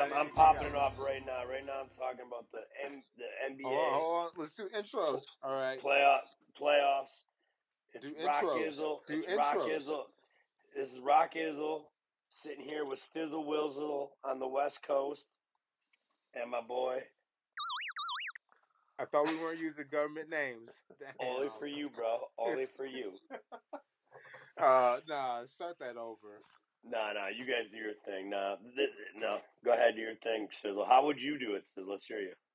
I'm popping it off right now. Right now, I'm talking about the NBA Hold on. Let's do intros. All right. playoffs. It's Do Rock intros. Izzle. Do It's Rock intros. Izzle. This is Rock Izzle sitting here with Stizzle Wizzle on the West Coast, and my boy. I thought we weren't using government names. Damn. Only for you, bro. Only for you. Nah, start that over. No, you guys do your thing. No, go ahead, do your thing, Sizzle. How would you do it, Sizzle? Let's hear you.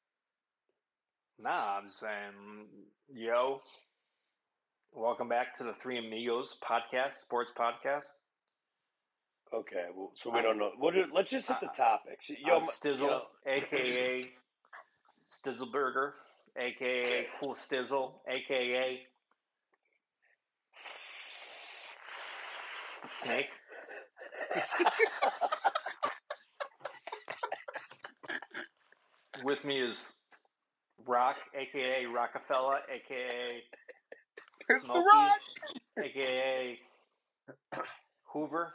Nah, I'm saying, yo, welcome back to the Three Amigos podcast, sports podcast. Okay, well, so we don't know. Let's just hit the topics. I'm Stizzle, a.k.a. Stizzleburger, a.k.a. Cool Stizzle, a.k.a. Snake. With me is Rock, a.k.a. Rockefeller, a.k.a. It's Smokey, the Rock. a.k.a. Hoover.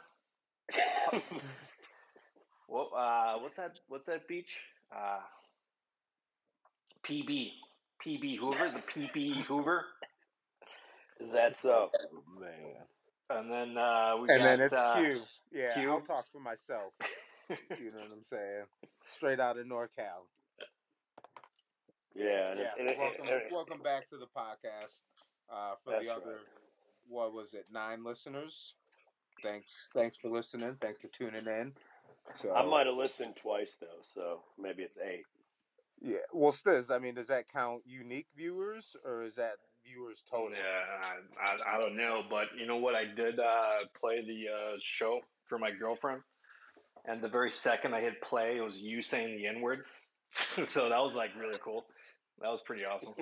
What's that beach? PB Hoover, the PB Hoover. Is that so? Oh, man. And then then it's Q. Yeah, Q. I'll talk for myself. You know what I'm saying? Straight out of NorCal. Yeah. Welcome back to the podcast. For the other, what was it, 9 listeners? Thanks for listening. Thanks for tuning in. So I might have listened twice though, so maybe it's 8. Yeah. Well, Stiz, I mean, does that count unique viewers or is that viewers total? Yeah, I don't know, but you know what? I did play the show for my girlfriend, and the very second I hit play, it was you saying the N-word. So that was like really cool. That was pretty awesome.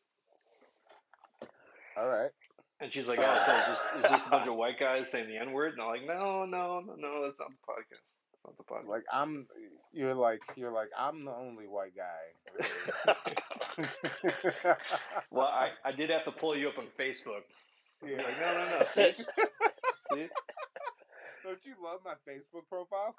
All right. And she's like, "Oh, so it's just a bunch of white guys saying the N-word?" And I'm like, "No, that's not the podcast. That's not the podcast." Like you're like I'm the only white guy. Really. Well, I did have to pull you up on Facebook. Yeah. Like, no. See. Don't you love my Facebook profile?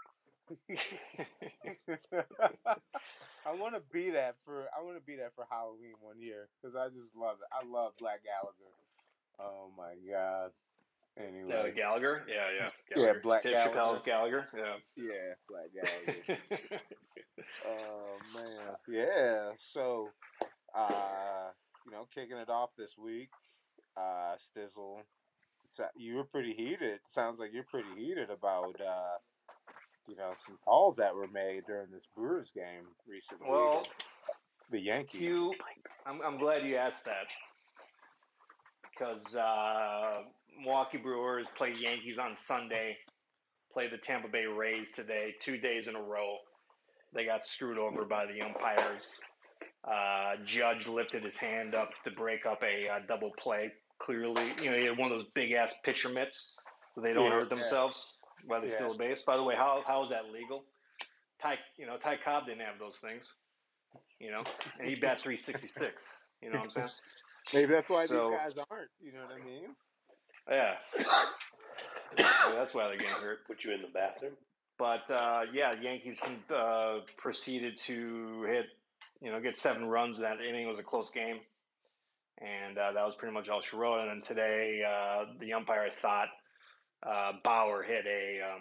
I want to be that for Halloween one year because I just love it. I love Black Gallagher. Oh my god. Anyway. Gallagher? Yeah. Yeah, Gallagher. Black Dave Gallagher. Chappelle's Gallagher? Yeah. Yeah, Black Gallagher. Oh, man. Yeah, so, kicking it off this week, Stizzle, you were pretty heated. Sounds like you're pretty heated about, some calls that were made during this Brewers game recently. Well, the Yankees. I'm glad you asked that. Because Milwaukee Brewers play Yankees on Sunday, play the Tampa Bay Rays today, 2 days in a row. They got screwed over by the umpires. Judge lifted his hand up to break up a double play. Clearly, he had one of those big-ass pitcher mitts so they don't hurt themselves while they steal a base. By the way, how is that legal? Ty Cobb didn't have those things, and he bat 366. You know what I'm saying? Maybe that's why these guys aren't. You know what I mean? Yeah. That's why they're getting hurt. Put you in the bathroom. But Yankees proceeded to hit, get 7 runs. That inning was a close game, and that was pretty much all she wrote. And then today, the umpire thought Bauer hit a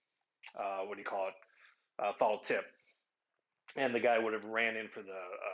foul tip, and the guy would have ran in for the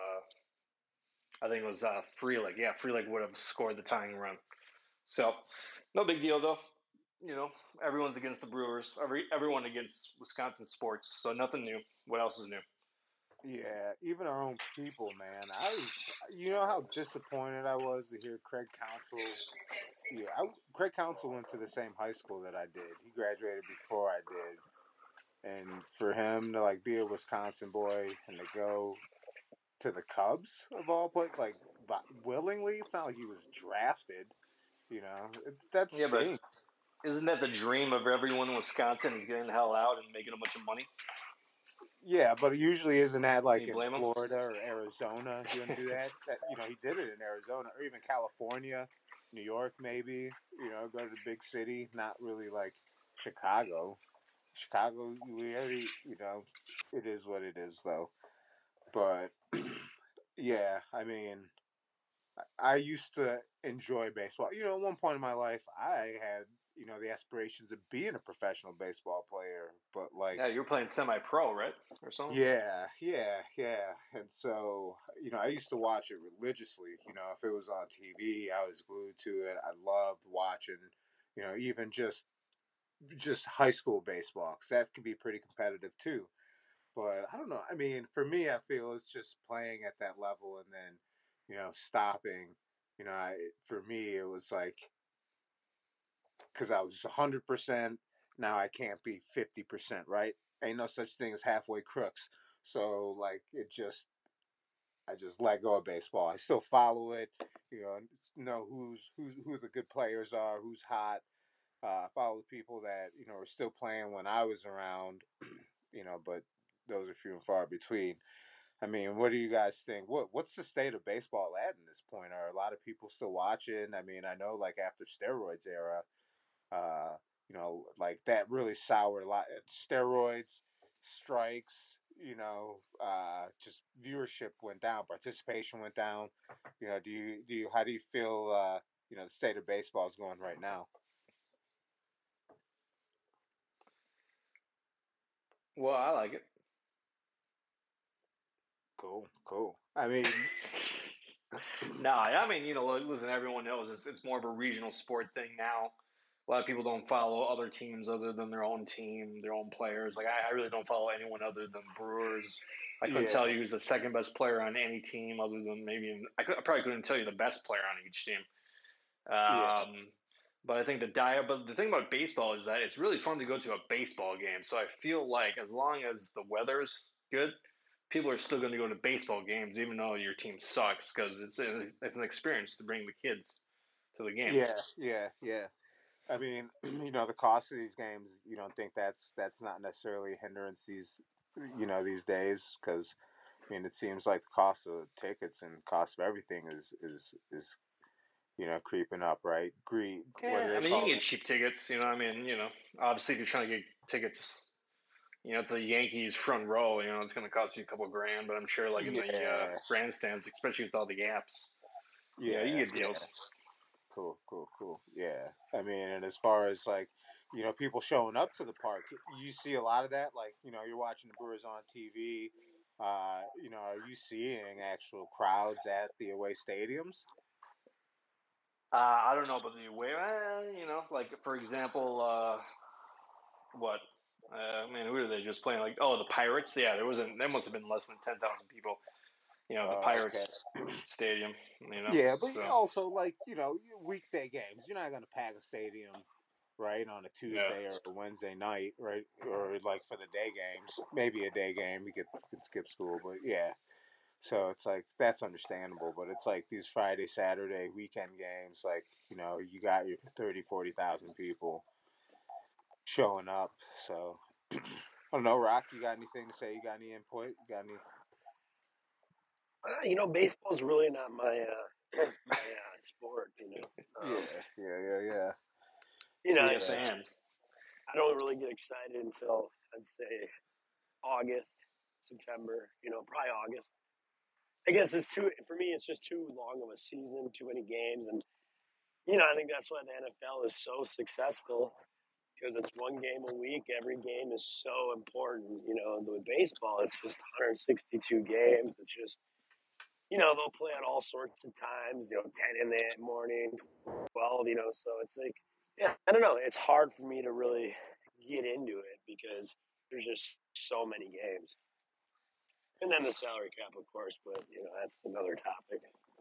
I think it was Frelick. Yeah, Frelick would have scored the tying run. So no big deal though. Everyone's against the Brewers. Everyone against Wisconsin sports. So nothing new. What else is new? Yeah, even our own people, man. You know how disappointed I was to hear Craig Counsell. Yeah, Craig Counsell went to the same high school that I did. He graduated before I did. And for him to be a Wisconsin boy and to go to the Cubs of all places, willingly, it's not like he was drafted. That's stinks. But isn't that the dream of everyone in Wisconsin is getting the hell out and making a bunch of money? Yeah, but usually isn't that in Florida or Arizona? You want to do that? He did it in Arizona or even California, New York, maybe. Go to the big city, not really like Chicago. Chicago, we already, it is what it is, though. But yeah, I mean, I used to enjoy baseball. At one point in my life, I had, the aspirations of being a professional baseball player. But like, Yeah, you were playing semi-pro, right, or something? yeah. And so, I used to watch it religiously. If it was on TV, I was glued to it. I loved watching, even just high school baseball, because that can be pretty competitive too. But I don't know. I mean, for me, I feel it's just playing at that level and then, stopping. For me, it was like because I was 100%. Now I can't be 50%, right? Ain't no such thing as halfway crooks. So like I just let go of baseball. I still follow it. Know who the good players are, who's hot. Follow the people that are still playing when I was around. But those are few and far between. I mean, what do you guys think? What's the state of baseball at in this point? Are a lot of people still watching? I mean, I know like after steroids era, like that really soured a lot. Steroids, strikes, just viewership went down, participation went down. Do you how do you feel? The state of baseball is going right now. Well, I like it. Cool, cool. I mean, No, I mean, listen, everyone knows it's more of a regional sport thing now. A lot of people don't follow other teams other than their own team, their own players. Like I really don't follow anyone other than Brewers. I couldn't yeah, tell you who's the second best player on any team other than I probably couldn't tell you the best player on each team. yeah, But I think but the thing about baseball is that it's really fun to go to a baseball game. So I feel like as long as the weather's good, people are still going to go to baseball games, even though your team sucks, because it's an experience to bring the kids to the game. yeah. I mean, the cost of these games, you don't think that's not necessarily a hindrance these days, because I mean, it seems like the cost of tickets and cost of everything is creeping up, right? What do Yeah, I they mean you can call get it? cheap tickets. I mean obviously if you're trying to get tickets, to the Yankees front row, it's going to cost you a couple grand. But I'm sure like in the Yeah, grandstands, especially with all the gaps, you can yeah, get yeah. deals. Cool, cool, cool. Yeah, I mean, and as far as like, people showing up to the park, you see a lot of that. Like, you're watching the Brewers on TV. Are you seeing actual crowds at the away stadiums? I don't know about the way, like for example, what? Man, who are they just playing? Like, oh, the Pirates. Yeah, there must have been less than 10,000 people. The Okay. Pirates stadium. Yeah, but So also like weekday games, you're not gonna pack a stadium right on a yeah. Tuesday or a Wednesday night, right? Or like for the day games, maybe a day game you could skip school, but yeah. So it's like that's understandable, but it's like these Friday, Saturday, weekend games, like you got your 30, 40,000 people showing up. So I don't know, Rock. You got anything to say? You got any input? You got any? Baseball's really not my my sport. Yeah, yeah. Yes, Yeah. and I don't really get excited until I'd say August, September. Probably August. I guess it's too for me. It's just too long of a season, too many games, and I think that's why the NFL is so successful because it's one game a week. Every game is so important. With baseball, it's just 162 games. It's just they'll play at all sorts of times. 10 in the morning, 12. So it's like, yeah, I don't know. It's hard for me to really get into it because there's just so many games. And then the salary cap, of course, but that's another topic.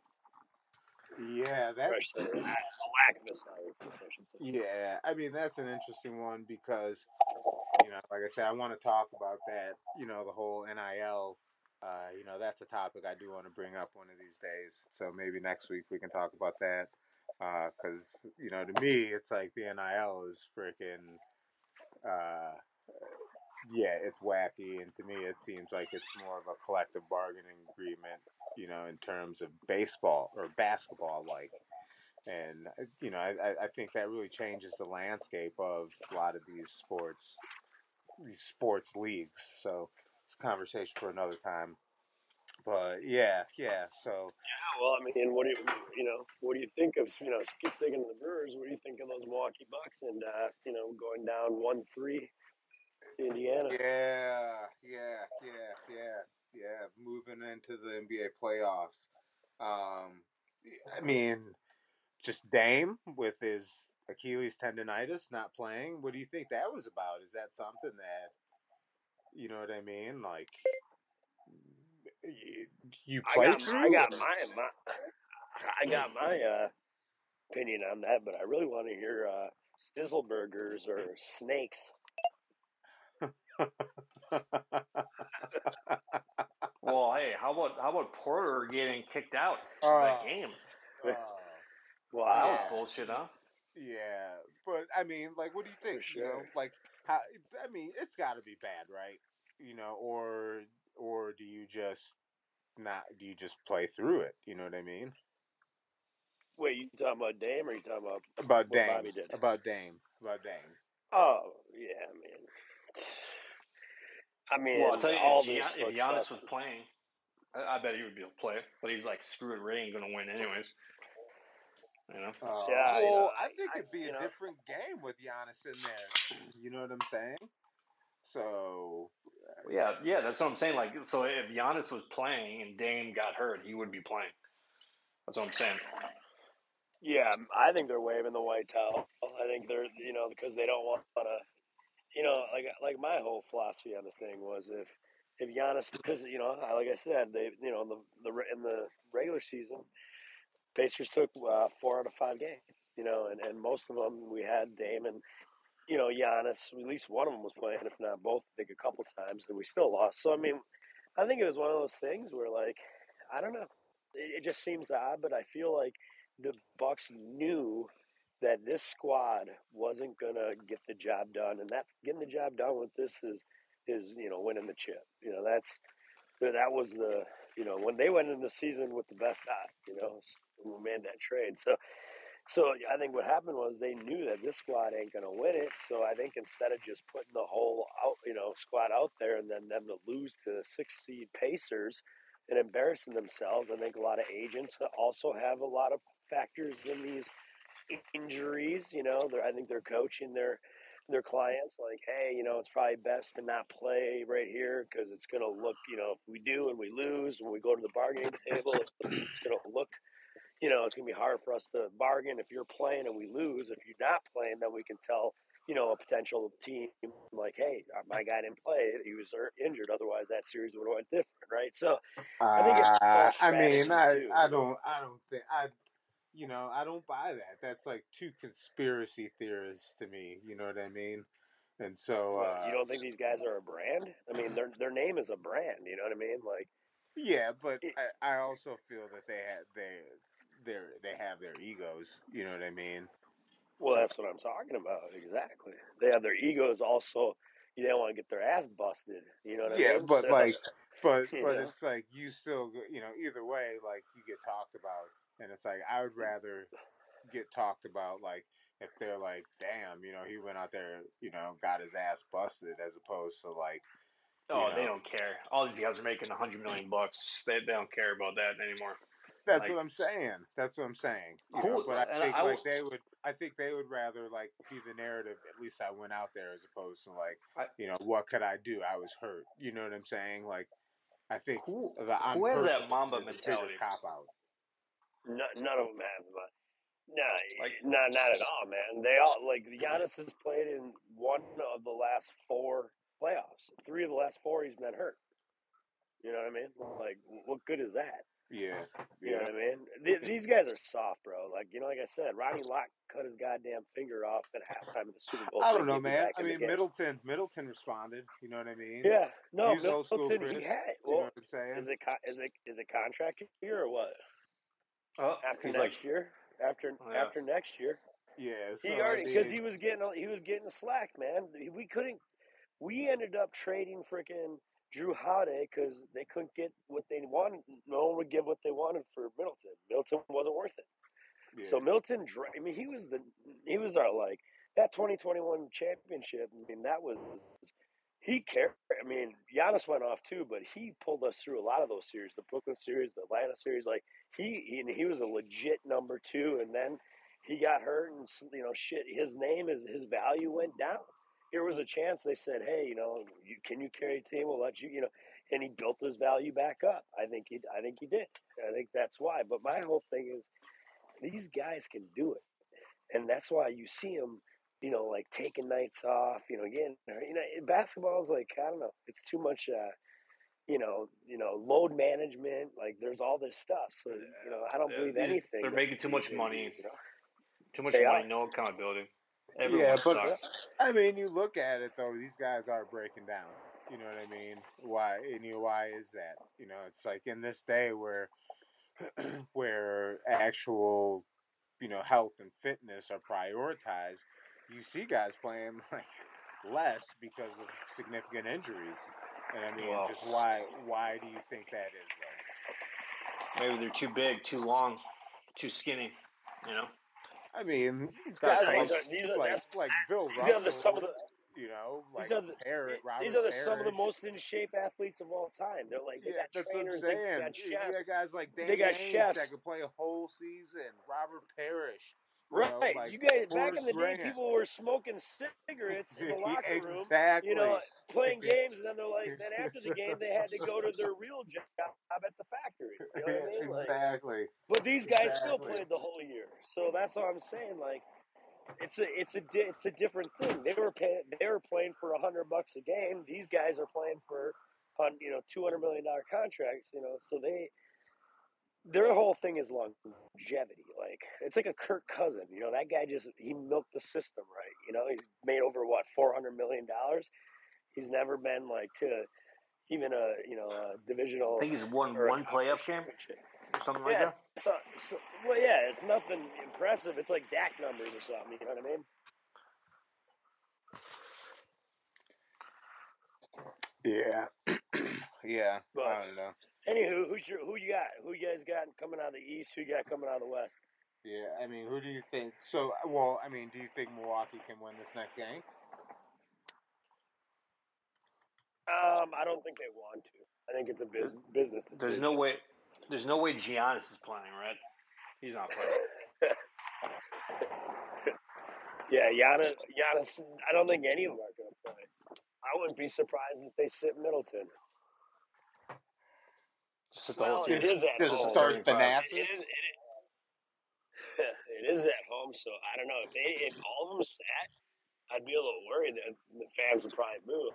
Yeah, Or I that's should say a lack of a salary cap, I should say. yeah. I mean, that's an interesting one because like I said, I want to talk about that. The whole NIL. That's a topic I do want to bring up one of these days. So maybe next week we can talk about that. Because to me, it's like the NIL is freaking. Uh, yeah, it's wacky, and to me, it seems like it's more of a collective bargaining agreement. In terms of baseball or basketball, like. And I think that really changes the landscape of a lot of these sports. these sports leagues. So it's a conversation for another time. But yeah, yeah. So Yeah, well, I mean, what do what do you think of sticking to the Brewers? What do you think of those Milwaukee Bucks and going down 1-3 to Indiana? Yeah. Moving into the NBA playoffs. Um, I mean, just Dame with his Achilles tendonitis not playing. What do you think that was about? Is that something that you know what I mean? Like you I play got I through? got my I got my opinion on that, but I really want to hear Stizzleburgers or Snakes. Well, hey, how about Porter getting kicked out of that Oh, game? oh, That was Wow, yeah, bullshit, huh? yeah. But I mean, like, what do you for think? sure. Like how? I mean, it's got to be bad, right? Or do you just not? Do you just play through it? You know what I mean? Wait, you talking about Dame or you talking about About what Dame, Bobby did? about Dame. Oh yeah, man. I Well, I'll mean, tell you, all this If stuff. Giannis was playing, I bet he would be able to play. But he's like, screw it, Ray ain't gonna win anyways. You know? Yeah, Well, I think I it'd be a you know, different game with Giannis in there. You know what I'm saying? So, Yeah, that's what I'm saying. Like, so if Giannis was playing and Dame got hurt, he would be playing. That's what I'm saying. yeah, I think they're waving the white towel. I think they're because they don't want to like my whole philosophy on this thing was if Giannis because like I said they in the regular season Pacers took 4 out of 5 games and most of them we had Dame and Giannis at least one of them was playing if not both I think a couple times and we still lost so I mean I think it was one of those things where like I don't know it just seems odd but I feel like the Bucks knew that this squad wasn't gonna get the job done, and that's getting the job done with this is winning the chip. That was the when they went into the season with the best eye, when we made that trade. So I think what happened was they knew that this squad ain't gonna win it. So I think instead of just putting the whole squad out there and then them to lose to the 6 seed Pacers and embarrassing themselves, I think a lot of agents also have a lot of factors in these injuries. I think they're coaching their clients like, hey, it's probably best to not play right here because it's going to look, if we do and we lose when we go to the bargaining table, it's going to look, it's going to be hard for us to bargain if you're playing and we lose. If you're not playing, then we can tell, a potential team like, hey, my guy didn't play, he was injured. Otherwise, that series would have went different, right? So I think it's all I mean, strategy too. I don't think I don't buy that. That's like too conspiracy theorists to me. You know what I mean? And so, What, you don't think these guys are a brand? I mean, their name is a brand. You know what I mean? Like, yeah, but it, I also feel that they have their egos. You know what I mean? well, So that's what I'm talking about. Exactly. They have their egos. Also, you don't want to get their ass busted. You know what I yeah, mean? but So, like, you but know. it's like you still, either way, like you get talked about, and it's like I would rather get talked about like if they're like, damn, he went out there, got his ass busted, as opposed to like, you Oh, they know, don't care. All these guys are making $100 million. They don't care about that anymore. that's Like what I'm saying. That's what I'm saying. who? But I And think I will. like I think they would rather like be the narrative. At least I went out there, as opposed to like, I, what could I do? I was hurt. You know what I'm saying? Like, I think the I'm who has hurt that Mamba is a bigger mentality? cop out. None of them have, but no, Like, not at all, man. They all like Giannis has played in one of the last 4 playoffs. 3 of the last 4 he's been hurt. You know what I mean? Like, what good is that? Yeah, You know yeah. what I mean? These guys are soft, bro. Like, like I said, Ronnie Lott cut his goddamn finger off at halftime of the Super Bowl, I so don't he know, could be man. back I in the mean, game. Middleton responded. You know what I mean? Yeah, no, He's old school, Middleton, he Chris. had You know well, what I'm saying? is it contract year or what? oh, After he's like, next year, yeah. after next year, Yeah. he So I already because mean, he was getting slack, man. We couldn't. We ended up trading freaking Drew Holiday because they couldn't get what they wanted. No one would give what they wanted for Middleton. Middleton wasn't worth it. So yeah. Milton, I mean, he was our like that 2021 championship. I mean, that was he cared. I mean, Giannis went off too, but he pulled us through a lot of those series, the Brooklyn series, the Atlanta series. Like he was a legit number two, and then he got hurt, and shit. His value went down. Here was a chance. They said, hey, can you carry a team? We'll let you, and he built his value back up. I think he did. I think that's why. But my whole thing is, these guys can do it, and that's why you see them, like taking nights off. Again, basketball is like, I don't know, it's too much. Load management. Like there's all this stuff. So I don't believe anything. They're making too much money. Too much They money, are. no accountability. Everyone Yeah, but sucks. I mean, you look at it though; these guys are breaking down. You know what I mean? Why? Why is that? It's like in this day where where actual health and fitness are prioritized, you see guys playing like less because of significant injuries. And I mean, Well, just why do you think that is though? Maybe they're too big, too long, too skinny. I mean, these Gotta guys come up. like Bill These are Russell, some of the. like These Robert are some of the Parrish. most in shape athletes of all time. They're like, they Yeah, got that's what I'm trainers, they saying. got You chefs, got guys like they Danny got Ainge chefs. that could play a whole season. Robert Parrish. Right. Like You guys, back Horace in the day, Grant. people were smoking cigarettes in the locker room, Exactly. playing games, and then then after the game, they had to go to their real job at the factory. You know what I mean? Exactly. But these guys still played the whole year. So that's what I'm saying. Like, it's a different thing. They were playing for $100 a game. These guys are playing for, $200 million contracts. So their whole thing is longevity. Like, it's like a Kirk Cousin. That guy he milked the system, right? He's made over $400 million. He's never been like to even a divisional. I think he's won or a one playoff game or something like that. Well, yeah, it's nothing impressive. It's like Dak numbers or something. You know what I mean? Yeah. Yeah. But I don't know. anywho, who you got? Who you guys got coming out of the East? Who you got coming out of the West? Yeah, I mean, who do you think? So, well, I mean, do you think Milwaukee can win this next game? I don't think they want to. I think it's a business decision. There's no way. There's no way Giannis is playing, right? He's not playing. Yeah, Giannis. I don't think any of them are going to play. I wouldn't be surprised if they sit Middleton. Sit the whole team. It is at Just home. start Thanasis. It is at home, so I don't know if all of them sat. I'd be a little worried that the fans would probably boo.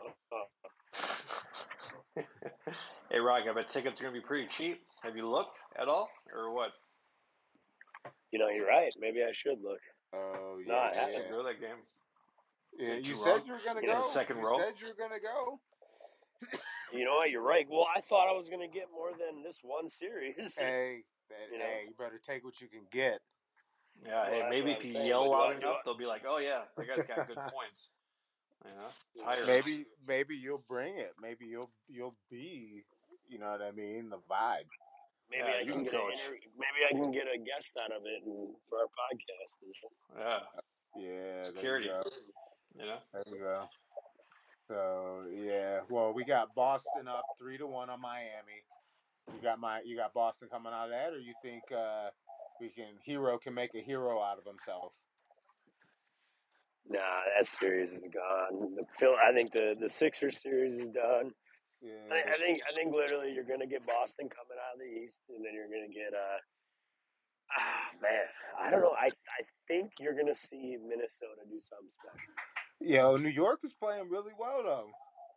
Hey, Rock, I bet tickets are going to be pretty cheap. Have you looked at all, or what? You're right. Maybe I should look. Oh, yeah. No, I You haven't. should go to that game. Yeah, Get you drunk, said you were going to get in go. the second You row. said you were going to go. You know what? You're right. Well, I thought I was going to get more than this one series. Hey, you better take what you can get. Yeah, Well, hey, that's maybe what if I'm you saying, yell but loud enough, they'll be like, "Oh yeah, that guy's got good points." Tired. Maybe you'll bring it. Maybe you'll be, you know what I mean, the vibe. Maybe I can get a guest out of it for our podcast. Yeah. Yeah. Security. There you go. So yeah. Well, we got Boston up 3-1 on Miami. You got Boston coming out of that, or you think Hero can make a hero out of himself? Nah, that series is gone. I think the Sixers series is done. Yeah. I think literally you're gonna get Boston coming out of the East, and then you're gonna get man, I don't know. I think you're gonna see Minnesota do something special. Yo, New York is playing really well though.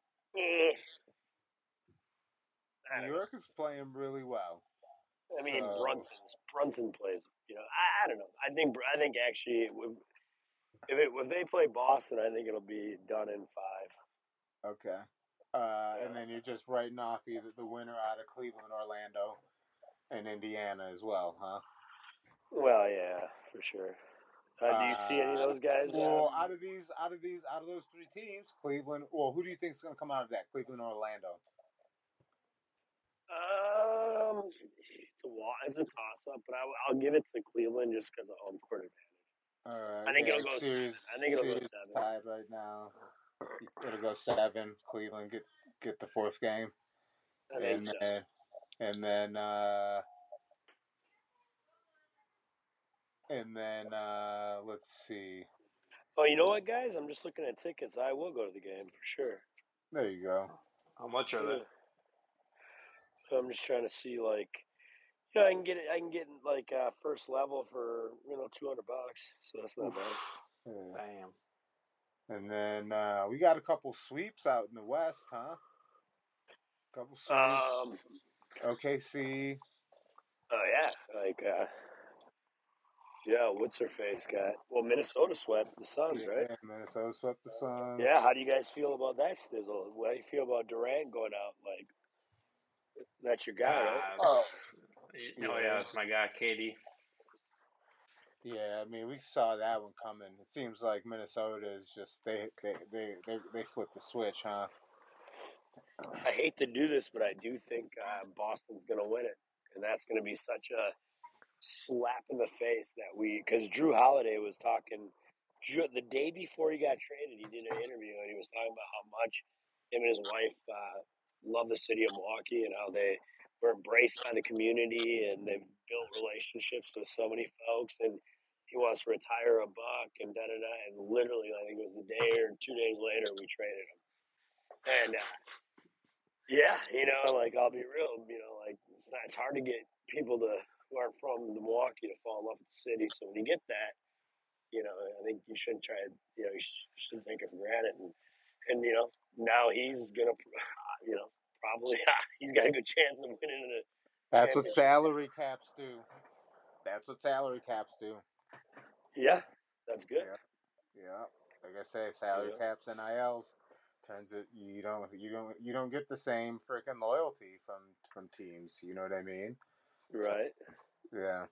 New York is playing really well. I mean, Brunson plays. I don't know. I think actually, if they play Boston, I think it'll be done in 5. Okay. And then you're just writing off either the winner out of Cleveland, Orlando, and Indiana as well, huh? Well, yeah, for sure. Do you see any of those guys? Well, out of those 3 teams, Cleveland. Well, who do you think is going to come out of that? Cleveland or Orlando? It's a toss-up, but I'll give it to Cleveland just because of home court advantage. All right. I think it'll go 7. Series tied right now. It'll go 7. Cleveland get the fourth game, I think so. and then let's see. Oh, you know what, guys? I'm just looking at tickets. I will go to the game for sure. There you go. How much are they? So I'm just trying to see, like, I can get it. I can get like first level for $200, so that's not bad. Yeah. Damn. And then we got a couple sweeps out in the West, huh? Couple sweeps. OKC. Oh yeah, like yeah, what's her face got? Well, Minnesota swept the Suns, right? Yeah, Minnesota swept the Suns. Yeah, how do you guys feel about that, Stizzle? What do you feel about Durant going out? Like, that's your guy, right? Oh yeah, that's my guy, Katie. Yeah, I mean we saw that one coming. It seems like Minnesota is just they flipped the switch, huh? I hate to do this, but I do think Boston's going to win it, and that's going to be such a slap in the face that because Drew Holiday was talking the day before he got traded. He did an interview and he was talking about how much him and his wife love the city of Milwaukee and how they were embraced by the community and they've built relationships with so many folks. And he wants to retire a buck and da da da. And literally, I think it was the day or 2 days later we traded him. And yeah, like I'll be real, like it's hard to get people who aren't from Milwaukee to fall in love with the city. So when you get that, I think you shouldn't try. You shouldn't take it for granted. And now he's gonna, probably he's got a good chance of winning it. That's what salary caps do. That's what salary caps do. Yeah, that's good. Yeah. Like I say, salary caps, NILs turns it. You don't get the same freaking loyalty from teams. You know what I mean? Right. So, yeah.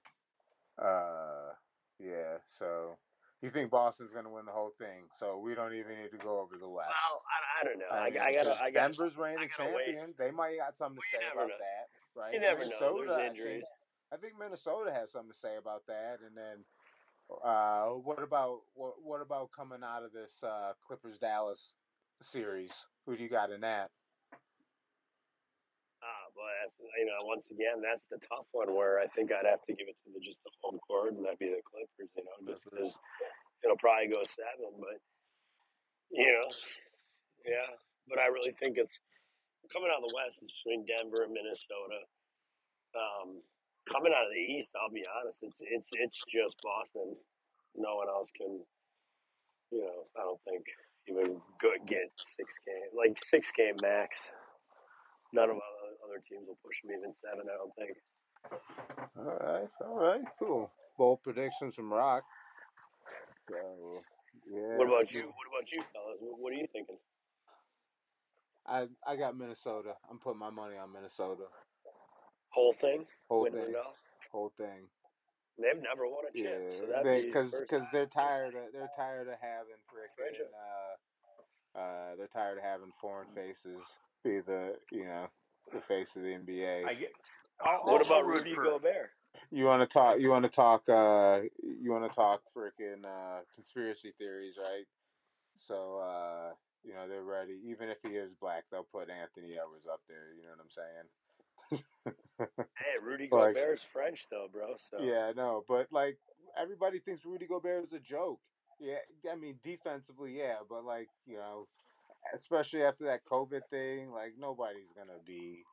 Yeah. So you think Boston's going to win the whole thing? So we don't even need to go over the West. Well, I don't know. Denver's reigning champion. Wait. They might got something to say about that, right? You never know. There's injuries. I think Minnesota has something to say about that, and then what about coming out of this Clippers Dallas series? Who do you got in that? But once again, that's the tough one where I think I'd have to give it to just the home court, and that'd be the Clippers. Just because it'll probably go 7, but yeah. But I really think it's coming out of the West. It's between Denver and Minnesota. Coming out of the East, I'll be honest, it's just Boston. No one else can. I don't think even get 6 game max. None of other teams will push them even 7. I don't think. All right, cool. Bold predictions from Rock. So yeah. What about you? What about you, fellas? What are you thinking? I got Minnesota. I'm putting my money on Minnesota. Whole thing. Whole thing. They've never won a chip, so because they're tired of having freaking they're tired of having foreign faces be the face of the NBA. What about Rudy Gobert? You want to talk? You want to talk freaking conspiracy theories, right? So they're ready. Even if he is black, they'll put Anthony Edwards up there. You know what I'm saying? Hey, Rudy Gobert's French though, bro. So yeah, no, but like everybody thinks Rudy Gobert is a joke. Yeah, I mean defensively, yeah, but especially after that COVID thing, like nobody's gonna be,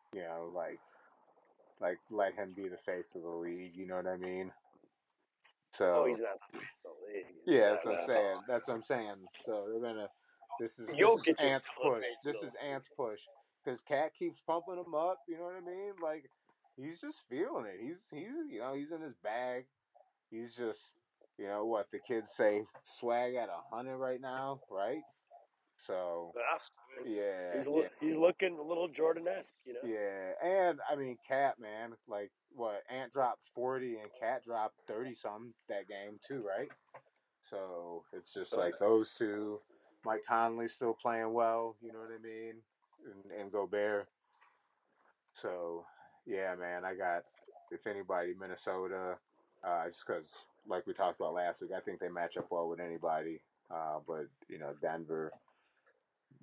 like let him be the face of the league. You know what I mean? So he's not the face of the league. Yeah, that's what I'm saying. That's what I'm saying. So they're gonna. This is Ant's push. This is Ant's push because Cat keeps pumping him up. You know what I mean? Like he's just feeling it. He's he's in his bag. He's just what the kids say, swag at 100 right now, right? So yeah, he's looking a little Jordan-esque, Yeah, and I mean Cat, man, like what Ant dropped 40 and Cat dropped 30 some that game too, right? So it's just like those two. Mike Conley still playing well, you know what I mean, and Gobert. So yeah, man, I got if anybody Minnesota, just because like we talked about last week, I think they match up well with anybody. But Denver.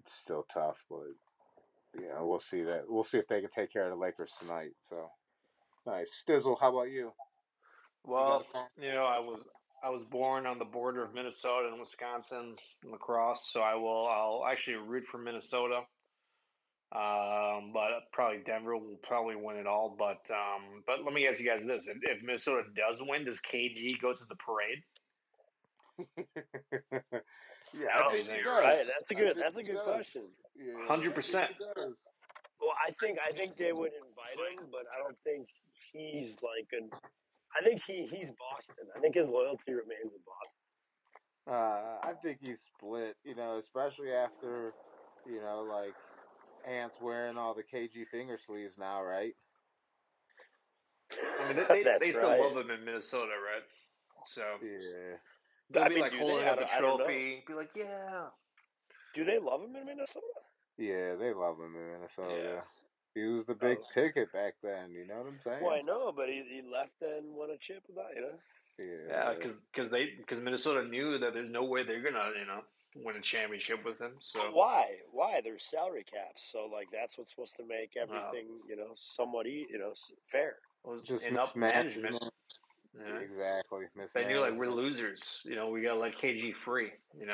it's still tough, but we'll see that. We'll see if they can take care of the Lakers tonight. So nice, Stizzle. How about you? You got Well, a fan? I was born on the border of Minnesota and Wisconsin, lacrosse, so I'll actually root for Minnesota. But probably Denver will probably win it all. But let me ask you guys this: if Minnesota does win, does KG go to the parade? Yeah, I Oh, What do you think he think? does. right. That's a I good. think That's a he good does. question. Yeah, Hundred I think percent. he does. Well, I think they would invite him, but I don't think he's like an. I think he's Boston. I think his loyalty remains in Boston. I think he's split. Especially after, like Ant's wearing all the KG finger sleeves now, right? I mean, they That's still right. love him in Minnesota, right? So Yeah. they'll I be mean, like do they? holding up the I don't know. trophy, be like, yeah, Do they love him in Minnesota? Yeah, they love him in yeah. Minnesota. He was the big Oh, ticket back then. You know what I'm well, saying? I know, but he left and won a chip with that. Yeah, Yeah. because Minnesota knew that there's no way they're gonna win a championship with him. So But why? Why? There's salary caps, so like that's what's supposed to make uh, everything somewhat fair. it was Just in up management. mismanagement. You know? Exactly. They knew like we're Mismanagement. losers. We gotta let KG free.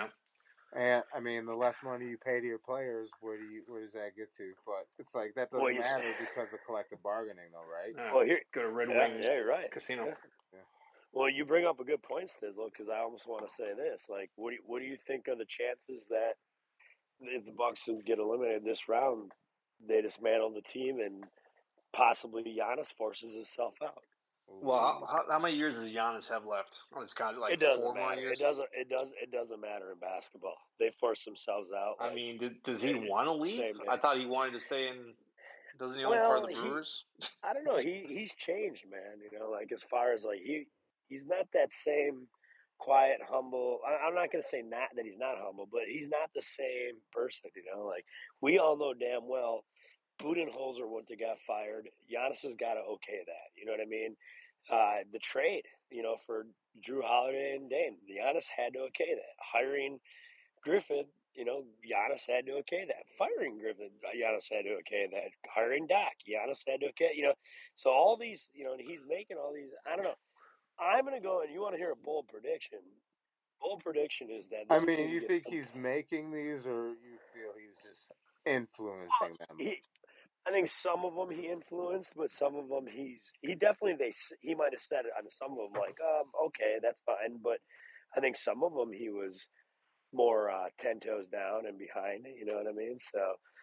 And I mean, the less money you pay to your players, where does that get to? But it's like that Well, doesn't matter because of collective bargaining, though, right? well here, Go to Red yeah, Wing yeah, you're right. Casino. Yeah. Well, you bring up a good point, Stizzle, because I almost want to say this. Like, what do you think are the chances that if the Bucks get eliminated this round, they dismantle the team and possibly Giannis forces himself out? Well, Ooh. how many years does Giannis have left on his contract? Like It doesn't 4 more matter. It years? doesn't. It doesn't matter in basketball. They force themselves out. I Like mean, does he want to leave? same I day. thought he wanted to stay in. Doesn't he own part of Well, the Brewers? I don't know. He's changed, man. Like as far as like he's not that same quiet, humble. I'm not gonna say not that he's not humble, but he's not the same person. Like we all know damn well, Budenholzer wouldn't have got fired. Giannis has got to okay that. You know what I mean? The trade, for Drew Holiday and Dame, Giannis had to okay that. Hiring Griffin, Giannis had to okay that. Firing Griffin, Giannis had to okay that. Hiring Doc, Giannis had to okay. So all these, he's making all these. I don't know. I'm gonna go, and you want to hear a bold prediction? Bold prediction is that I this mean, team you gets think he's making these, or you feel he's just well, influencing them? I think some of them he influenced, but some of them he definitely he might have said it on some of them like okay, that's fine, but I think some of them he was more 10 toes down and behind. You know what I mean? So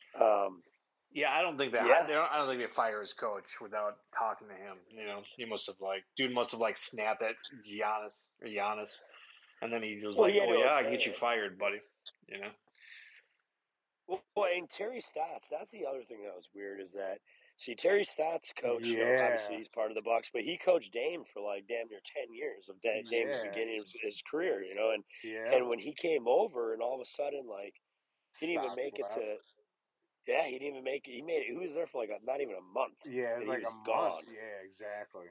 Yeah, I don't think yeah. I don't think they fire his coach without talking to him. He must have dude must have snapped at Giannis, and then he was Well, like, he had "Oh to yeah, I can okay get you it. fired, buddy." You know. Well, and Terry Stotts, that's the other thing that was weird is that see Terry Stotts coached, obviously Yeah. he's part of the Bucks, but he coached Dame for like damn near 10 years of Dame's Yeah. beginning of his career, and Yeah. and when he came over, and all of a sudden like he didn't even Stotts make it left. to yeah he didn't even make it. He was there for like not even a month, Yeah, it was and he like was a month. gone. Yeah, exactly.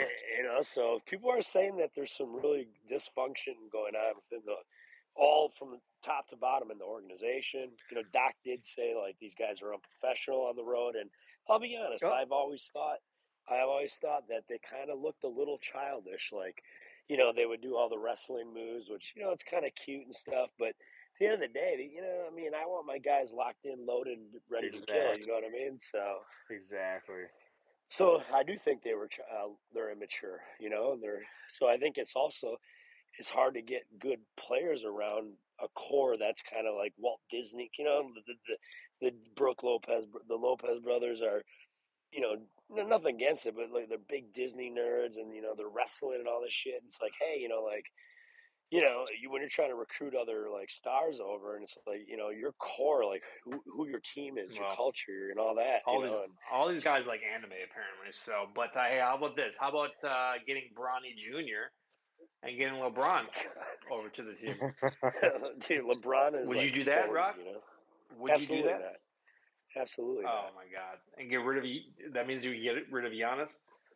So people are saying that there's some really dysfunction going on within all from the top to bottom in the organization. Doc did say like these guys are unprofessional on the road, and I'll be honest, Oh, I've always thought that they kind of looked a little childish, like they would do all the wrestling moves, which it's kind of cute and stuff, but at the end of the day, I mean, I want my guys locked in, loaded, and ready to kill. You Exactly. know what I mean? Exactly. So I do think they're immature, they're so I think it's hard to get good players around a core that's kind of like Walt Disney, the Brooke Lopez, the Lopez brothers are, nothing against it, but like they're big Disney nerds and they're wrestling and all this shit. And it's like, hey, like when you're trying to recruit other like stars over, and it's like your core, like who your team is, your well, culture, and all that, all these guys like anime apparently. So, but hey, how about this? How about getting Bronny Jr. and getting LeBron over to the team? dude, LeBron is Would you like do that, 40, Rock? Would you do Absolutely that? not. Absolutely Oh not. my God! And get rid of that means you get rid of Giannis.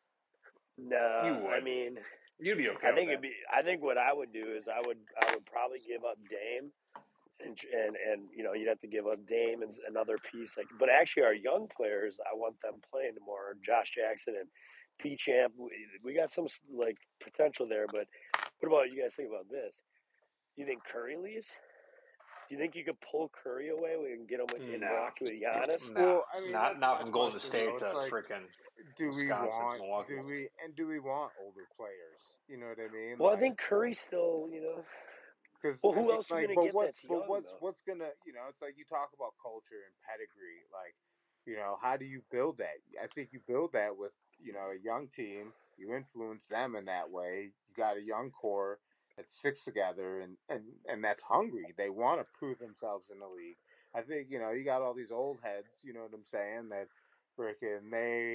You No, I would. mean, You'd be okay I with think that. I think what I would do is I would probably give up Dame and you'd have to give up Dame and another piece. Like, but actually, our young players, I want them playing more. Josh Jackson and P. Champ, we got some like potential there. But what about you guys? Think about this. Do you think Curry leaves? Do you think you could pull Curry away and get him in No, Milwaukee with Giannis? no, Well, I mean, that's not my from Golden question though. State It's to like, freaking do we Wisconsin to want, Milwaukee. do we want older players? You know what I mean? Well, I Like, think Curry still, because Well, I who mean, else are you like, gonna get that's young though? what's gonna, it's like you talk about culture and pedigree. Like, how do you build that? I think you build that with, a young team. You influence them in that way. You got a young core that sticks together and that's hungry. They want to prove themselves in the league. I think, you got all these old heads. You know what I'm saying? That freaking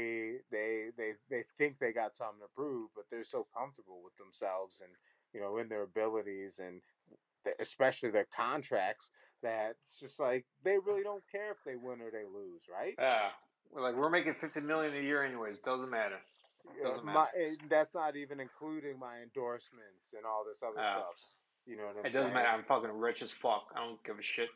they think they got something to prove, but they're so comfortable with themselves and in their abilities and especially their contracts, that it's just like they really don't care if they win or they lose, right? Yeah, we're making $50 million a year anyways. Doesn't matter. Doesn't matter. That's not even including my endorsements and all this other Uh, stuff. You know what I'm it doesn't matter. saying? I'm fucking rich as fuck. I don't give a shit.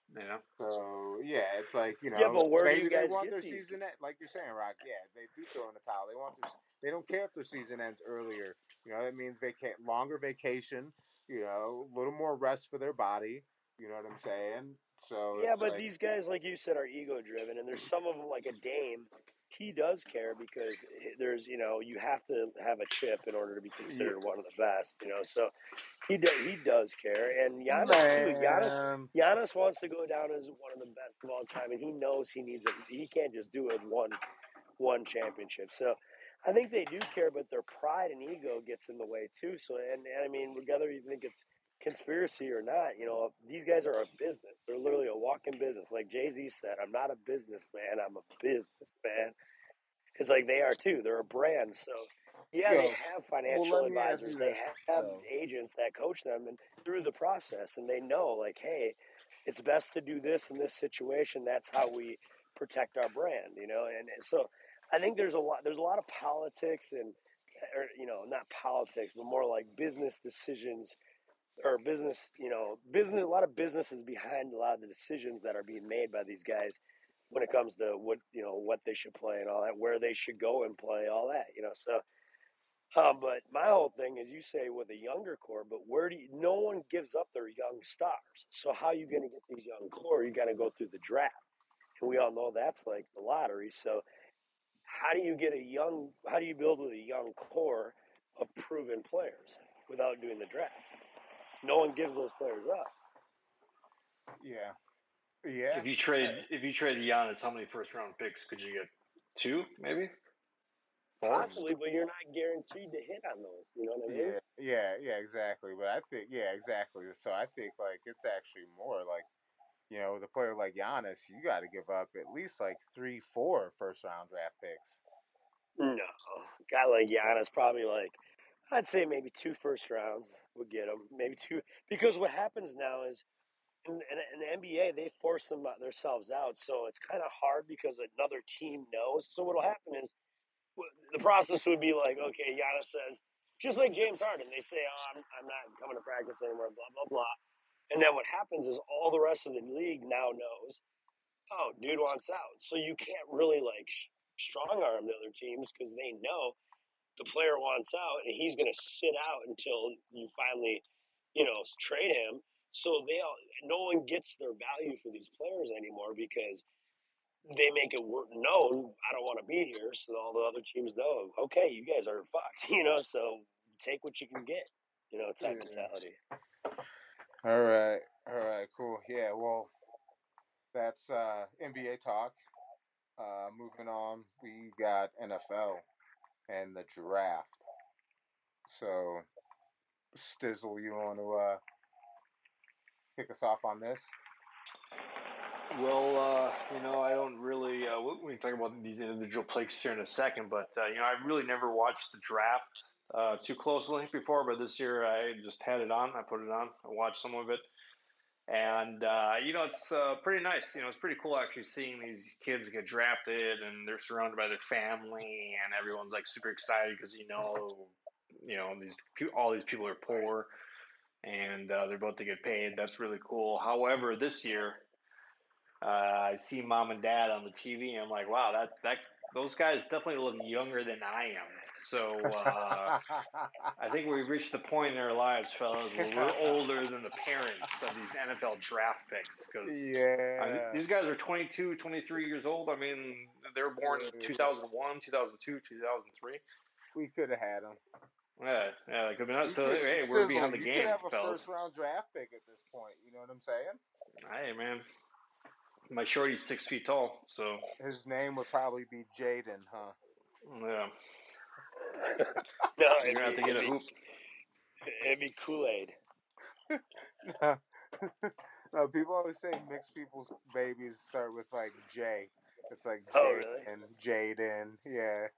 So yeah, it's like Yeah, but where do they you they guys want get their these? season like you're saying, Rock. Yeah, they do throw in the towel. They don't care if their season ends earlier. That means longer vacation. A little more rest for their body. You know what I'm saying? So Yeah, it's but like, these guys, like you said, are ego driven, and there's some of them like a Dame. He does care because there's, you have to have a chip in order to be yeah, considered one of the best. So he does care, and Giannis too. Giannis man. Giannis wants to go down as one of the best of all time, and he knows he needs it. He can't just do it one championship. So I think they do care, but their pride and ego gets in the way too. So and I mean, whether you think it's conspiracy or not, these guys are a business. They're literally a walking business. Like Jay-Z said, I'm not a businessman, I'm a businessman. It's like they are too. They're a brand. So yeah, they Yo, have well, financial let me ask advisors. you They this have though. agents that coach them and through the process, and they know like, hey, it's best to do this in this situation. That's how we protect our brand, and so I think there's a lot of politics and or not politics but more like business decisions or business, a lot of businesses behind a lot of the decisions that are being made by these guys when it comes to what they should play and all that, where they should go and play, all that, so but my whole thing is, you say with a younger core, but no one gives up their young stars. So how are you going to get these young core? You got to go through the draft. And we all know that's like the lottery. So how do you build with a young core of proven players without doing the draft? No one gives those players up. Yeah, yeah. If you trade Giannis, how many first round picks could you get? 2, maybe 4. Possibly, but you're not guaranteed to hit on those. You know what I mean? Yeah, exactly. But I think, yeah, exactly. So I think like it's actually more like, with a player like Giannis, you got to give up at least like 3, 4 first round draft picks. No. A guy like Giannis, probably like, I'd say maybe 2 first rounds would get him. Maybe 2. Because what happens now is in the NBA, they force themselves out. So it's kind of hard because another team knows. So what'll happen is the process would be like, okay, Giannis says, just like James Harden, they say, oh, I'm not coming to practice anymore, blah, blah, blah. And then what happens is all the rest of the league now knows, oh, dude wants out. So you can't really like strong arm the other teams because they know the player wants out and he's going to sit out until you finally, trade him. So no one gets their value for these players anymore because they make it known I don't want to be here. So all the other teams know, okay, you guys are fucked, so take what you can get, type Yeah. mentality. All right, cool. Yeah, well, that's NBA talk. Moving on, we got NFL and the draft. So, Stizzle, you want to kick us off on this? Well, I don't really. We can talk about these individual players here in a second, but I really never watched the draft too closely before. But this year, I just had it on. I put it on. I watched some of it, and it's pretty nice. It's pretty cool actually seeing these kids get drafted, and they're surrounded by their family, and everyone's like super excited because all these people are poor. and they're about to get paid. That's really cool. However, this year, I see mom and dad on the TV, and I'm like, wow, that those guys definitely look younger than I am. So I think we've reached the point in our lives, fellas, where we're older than the parents of these NFL draft picks because Yeah. these guys are 22, 23 years old. I mean, they were born in 2001, 2002, 2003. We could have had them. Yeah, like, so Could, hey, we're Sizzle, behind the you could game, have a fellas. first round draft pick at this point. You know what I'm saying? Hey, man, my shorty's 6 feet tall, so His name would probably be Jaden, huh? yeah, No, you're gonna have to get a hoop. It'd be Kool-Aid. No, people always say mixed people's babies start with like J. It's like Oh, really? Jaden, yeah.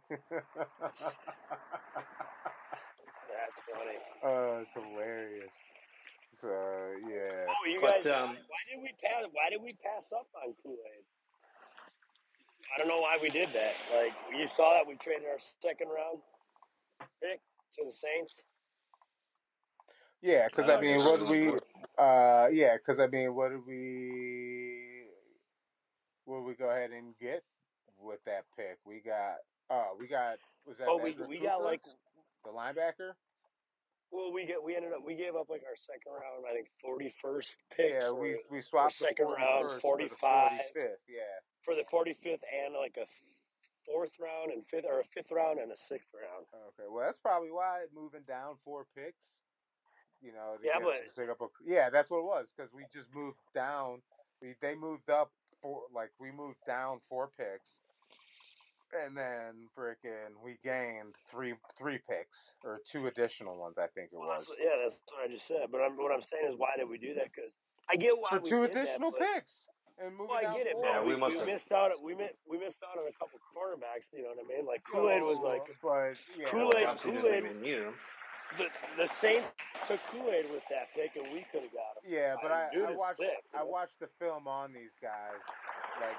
That's funny. It's hilarious. So yeah. Oh, you But guys, why did we pass up on Kool-Aid? I don't know why we did that. Like, you saw that we traded our second round pick to the Saints. Yeah, because I mean, guess what it did was we? good. Yeah, because I mean, what did we? What did we go ahead and get with that pick? We got. Was that We got like. the linebacker? Well, we gave up like our second round, I think 41st pick Yeah, for we our swapped the second round 41st for the 45 45th. Yeah. for the 45th and like a fourth round and fifth or a fifth round and a sixth round. Okay, well that's probably why moving down 4 picks. You know, to Yeah, but pick up yeah, that's what it was because we just moved down. They moved up we moved down 4 picks, and then freaking we gained three picks or 2 additional ones. I think it was that's what I just said. But what I'm saying is, why did we do that? Because I get why for we 2 did that, additional but picks and moving I down get it, 4. Yeah, but we we must have. missed out. We missed out on a couple quarterbacks. You know what I mean? Like Kool-Aid was No, like but yeah, Well, Kool-Aid. obviously didn't even need him. The Saints took Kool-Aid with that pick, and we could have got him. yeah, but Dude I is watched sick. You know? the film on these guys, like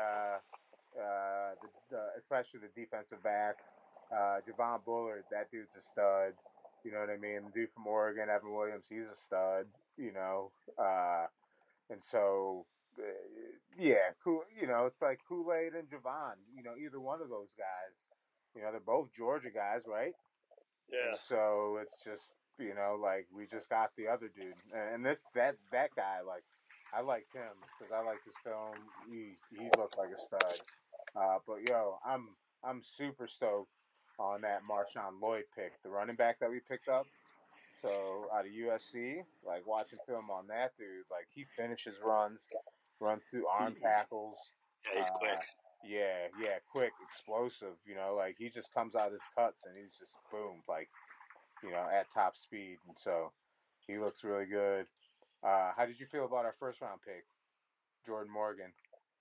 especially the defensive backs. Javon Bullard, that dude's a stud. You know what I mean? The dude from Oregon, Evan Williams, he's a stud. You know, and so yeah, cool. You know, it's like Kool-Aid and Javon. You know, either one of those guys. You know, they're both Georgia guys, right? Yeah. And so it's just like we just got the other dude, and that guy, like I liked him because I liked his film. He looked like a stud. But yo, I'm super stoked on that Marshawn Lloyd pick, the running back that we picked up. So out of USC, like watching film on that dude, like he finishes runs through arm tackles. Yeah, he's quick. Yeah, quick, explosive. You know, like he just comes out his cuts and he's just boom, like at top speed. And so he looks really good. How did you feel about our first round pick, Jordan Morgan?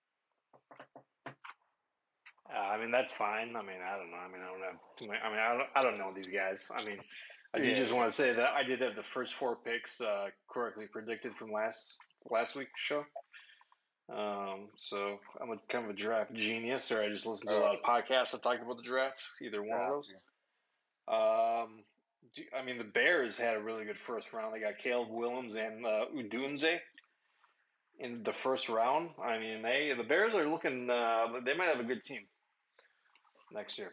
I mean, that's fine. I mean, I don't know. I mean, I don't have too many. I mean, I don't know these guys. I mean, I do just want to say that I did have the first 4 picks correctly predicted from last week's show. So I'm kind of a draft genius, or I just listen to a lot of podcasts that talk about the draft. Either one of those. I mean, the Bears had a really good first round. They got Caleb Williams and Udunze in the first round. I mean, the Bears are looking. They might have a good team next year.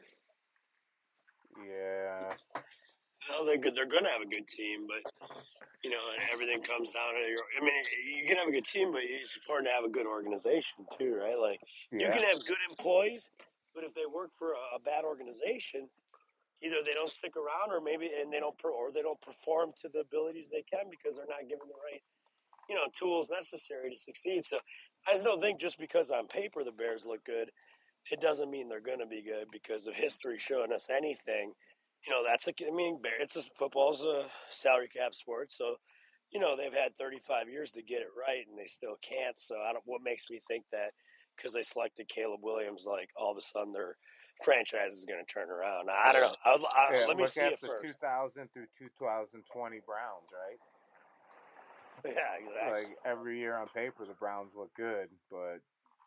Yeah. No, they're good. They're going to have a good team, but everything comes down to I mean, you can have a good team, but it's important to have a good organization too, right? Like you can have good employees, but if they work for a bad organization, either they don't stick around, or they don't perform to the abilities they can because they're not given the right tools necessary to succeed. So I just don't think just because on paper the Bears look good, it doesn't mean they're going to be good, because of history showing us anything. Football's a salary cap sport, so they've had 35 years to get it right, and they still can't. So what makes me think that because they selected Caleb Williams, like all of a sudden their franchise is going to turn around? I don't know. Let me see it first. 2000 through 2020 Browns, right? Yeah, exactly. Like every year on paper, the Browns look good, but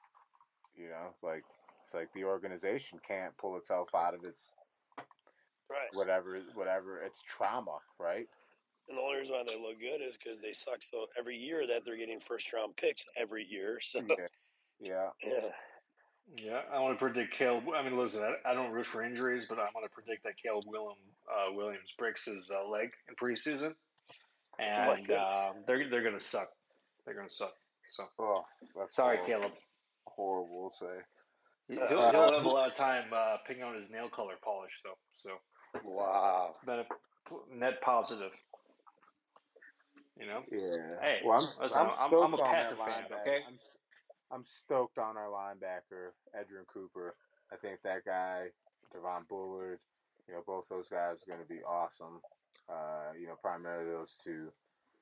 it's like the organization can't pull itself out of its right. whatever it's trauma, right? And the only reason why they look good is because they suck so every year that they're getting first-round picks every year. So, Yeah. Yeah, I want to predict Caleb. I mean, listen, I don't root for injuries, but I want to predict that Caleb Williams breaks his leg in preseason, and they're going to suck. They're going to suck. So, that's sorry, horrible. Caleb. Horrible, say. He'll have a lot of time picking out his nail color polish, though. So, wow, it's been a net positive. You know. Yeah. Hey, Well, listen, I'm stoked I'm a on Panther that fan. linebacker. Okay. I'm stoked on our linebacker, Edgerrin Cooper. I think that guy, Javon Bullard, both those guys are going to be awesome. Primarily those two.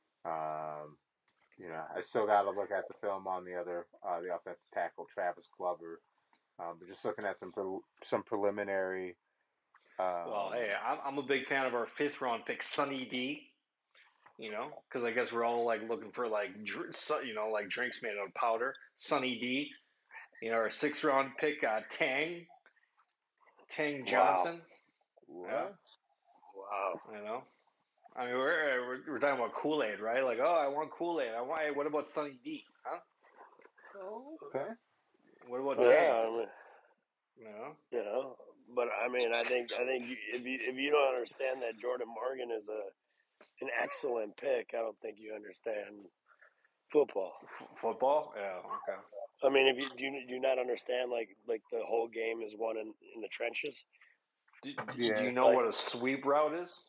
I still got to look at the film on the offensive tackle, Travis Glover. But just looking at some preliminary. Well, hey, I'm a big fan of our 5th round pick, Sonny D. Because I guess we're all like looking for like drinks made out of powder. Sonny D. Our 6th round pick, Tang Johnson. What? Yeah. Wow. I mean, we're talking about Kool-Aid, right? Like, oh, I want Kool-Aid. What about Sonny D? Huh? Okay. What about Tang? I mean, but I mean, I think if you don't understand that Jordan Morgan is an excellent pick, I don't think you understand football. Football? Yeah. Okay. I mean, if you do you not understand like the whole game is won in the trenches. Do you know what a sweep route is?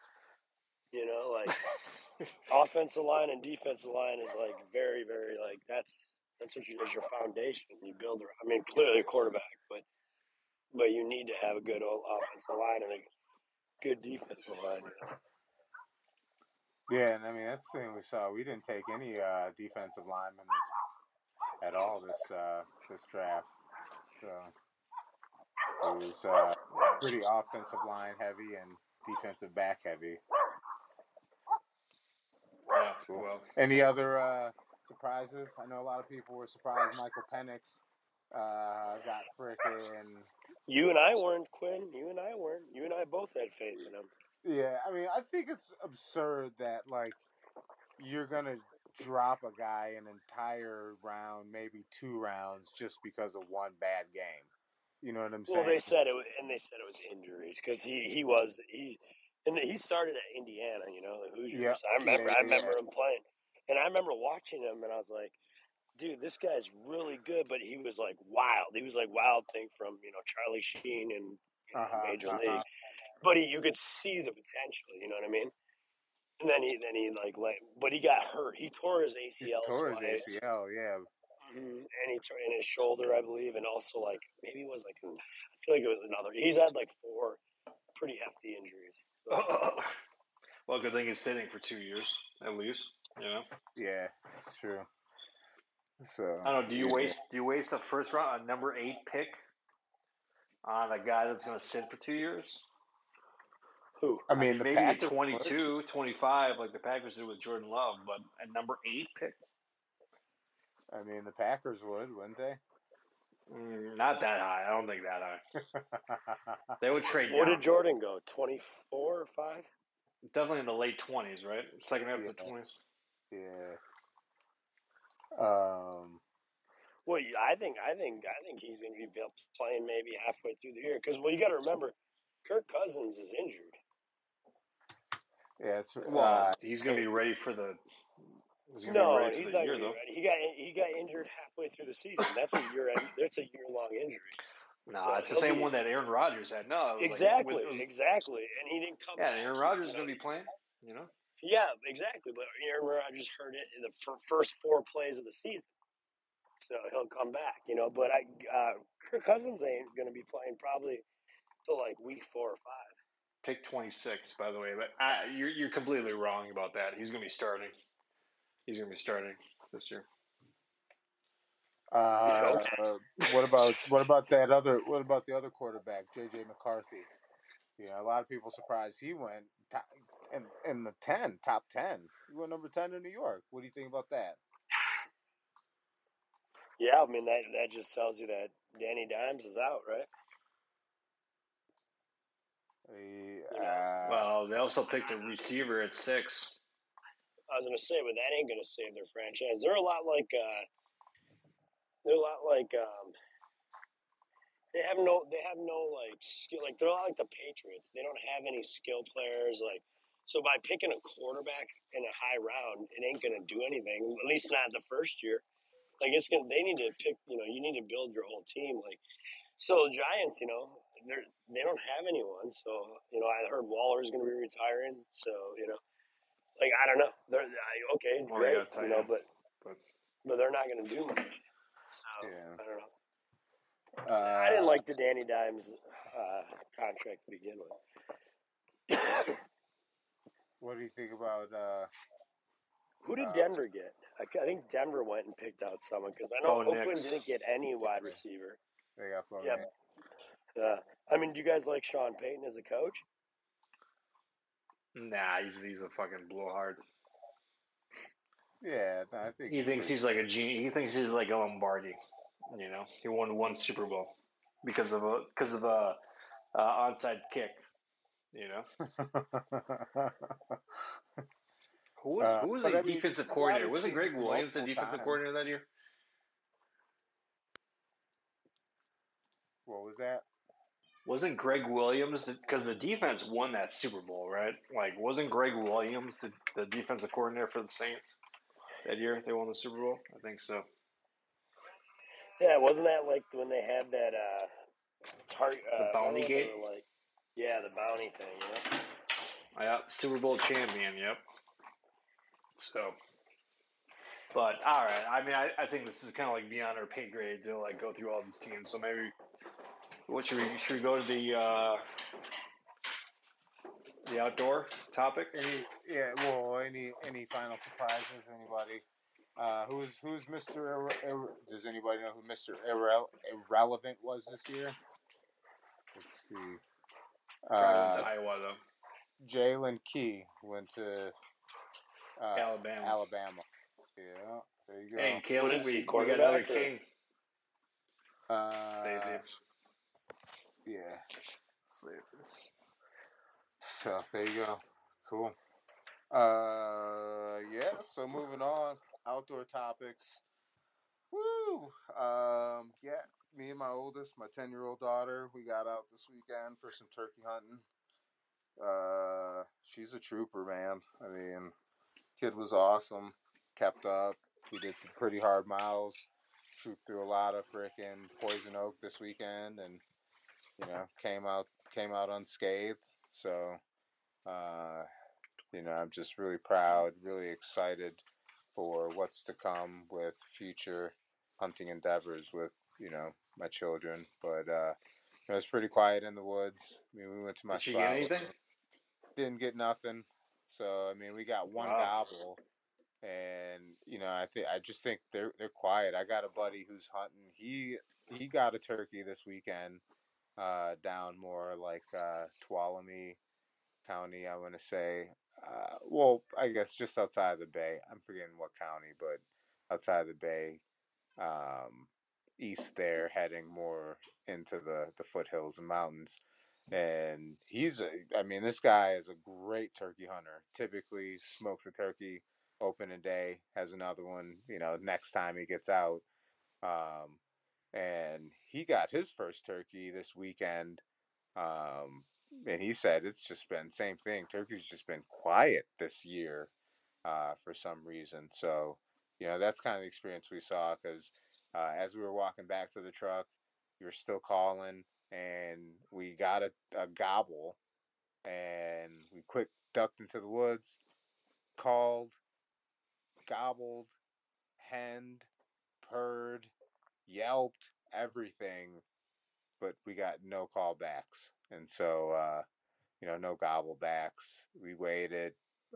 Offensive line and defensive line is like very, very like that's what is your foundation. You build around. I mean, clearly a quarterback, but you need to have a good offensive line and a good defensive line. Yeah, and I mean that's the thing we saw. We didn't take any defensive linemen at all this draft. So it was pretty offensive line heavy and defensive back heavy. Yeah. Cool. Well. Any other surprises? I know a lot of people were surprised Michael Penix got frickin'. You and I weren't, Quinn. You and I weren't. You and I both had faith in him. Yeah, I mean, I think it's absurd that like you're gonna drop a guy an entire round, maybe 2 rounds, just because of one bad game. You know what I'm saying? Well, they said it was injuries because he started at Indiana, the Hoosiers. Yep. I remember him playing, and I remember watching him, and I was like, dude, this guy's really good, but he was like wild. He was like Wild Thing from Charlie Sheen and Major League, but you could see the potential. You know what I mean? And then he but he got hurt. He tore his ACL twice. His ACL, yeah. And he tore in his shoulder, I believe, and also like maybe it was like I feel like it was another. He's had like 4 pretty hefty injuries. So. Well, good thing he's sitting for 2 years at least. Yeah, it's true. So I don't know. Do you waste a first round, a number 8 pick on a guy that's going to sit for 2 years? Who? I mean maybe at 22, 25, like the Packers did with Jordan Love, but a number 8 pick. I mean, the Packers would, wouldn't they? Not that high. I don't think that high. They would trade down. Where did Jordan go? 24 or 5? Definitely in the late 20s, right? Second half of the 20s. Yeah. Well, I think he's going to be playing maybe halfway through the year because you got to remember, Kirk Cousins is injured. Yeah, it's he's going to be ready for the. He's not going to be ready. He got injured halfway through the season. That's a year-long injury. No, it's the same one that Aaron Rodgers had. No, exactly, and he didn't come. Yeah, Aaron Rodgers is going to be playing. Yeah, exactly. But Aaron Rodgers hurt it in the first 4 plays of the season, so he'll come back. But Kirk Cousins ain't going to be playing probably till like week 4 or 5. Pick 26, by the way, but you're completely wrong about that. He's going to be starting. He's going to be starting this year. What about the other quarterback, JJ McCarthy? A lot of people surprised he went in the top 10. He went number 10 in New York. What do you think about that? Yeah, I mean that just tells you that Danny Dimes is out, right? Well, Well, they also picked a receiver at 6. I was gonna say, but that ain't gonna save their franchise. They're a lot like they have no like skill. Like they're a lot like the Patriots. They don't have any skill players. Like so, by picking a quarterback in a high round, it ain't gonna do anything. At least not the first year. Like it's gonna. They need to pick. You need to build your whole team. Like so, the Giants. They don't have anyone. So I heard Waller's gonna be retiring. So like I don't know. Okay, Well, great. yeah, tight end. But they're not gonna do much. So Yeah. I don't know. I didn't like the Danny Dimes contract to begin with. What do you think about? Who did Denver get? I think Denver went and picked out someone because I know Bo Oakland Nix. didn't get any wide receiver. They got Bo Yeah. Nix. I mean, do you guys like Sean Payton as a coach? Nah, he's a fucking blowhard. Yeah, I think He thinks he's like a genie. He thinks he's like a Lombardi. He won one Super Bowl because of a onside kick. Who was the defensive coordinator? Wasn't Greg Williams the defensive coordinator that year? What was that? Wasn't Greg Williams because the defense won that Super Bowl, right? Like, wasn't Greg Williams the defensive coordinator for the Saints that year? They won the Super Bowl, I think so. Yeah, wasn't that like when they had that the bounty gate? The bounty thing. Yeah, Super Bowl champion. Yep. So, but all right. I mean, I think this is kind of like beyond our pay grade to like go through all these teams. So maybe, what should we go to the outdoor topic? Any final surprises? Anybody? Who's Mr. Does anybody know who Mr. Irrelevant was this year? Let's see. Probably went to Iowa though. Jalen Key went to Alabama. Yeah, there you go. Hey, Caleb, we got another king. Yeah. So there you go. Cool. So moving on, outdoor topics. Woo! Me and my oldest, my 10-year-old daughter, we got out this weekend for some turkey hunting. She's a trooper, man. I mean, kid was awesome. Kept up. We did some pretty hard miles. Trooped through a lot of frickin' poison oak this weekend, and came out unscathed. So, I'm just really proud, really excited for what's to come with future hunting endeavors with my children. But it was pretty quiet in the woods. I mean, we went to my spot. Did she get anything? Didn't get nothing. So I mean, we got one gobble, and I just think they're quiet. I got a buddy who's hunting. He got a turkey this weekend, down more like Tuolumne County, I want to say. I guess just outside of the Bay. I'm forgetting what county, but outside of the Bay, east there, heading more into the foothills and mountains. And this guy is a great turkey hunter. Typically smokes a turkey open a day, has another one, next time he gets out. And he got his first turkey this weekend. And he said it's just been same thing. Turkey's just been quiet this year, for some reason. So, that's kind of the experience we saw because as we were walking back to the truck, you were still calling, and we got a gobble, and we quick ducked into the woods, called, gobbled, henned, purred, yelped, everything, but we got no callbacks. And so, no gobble backs. We waited,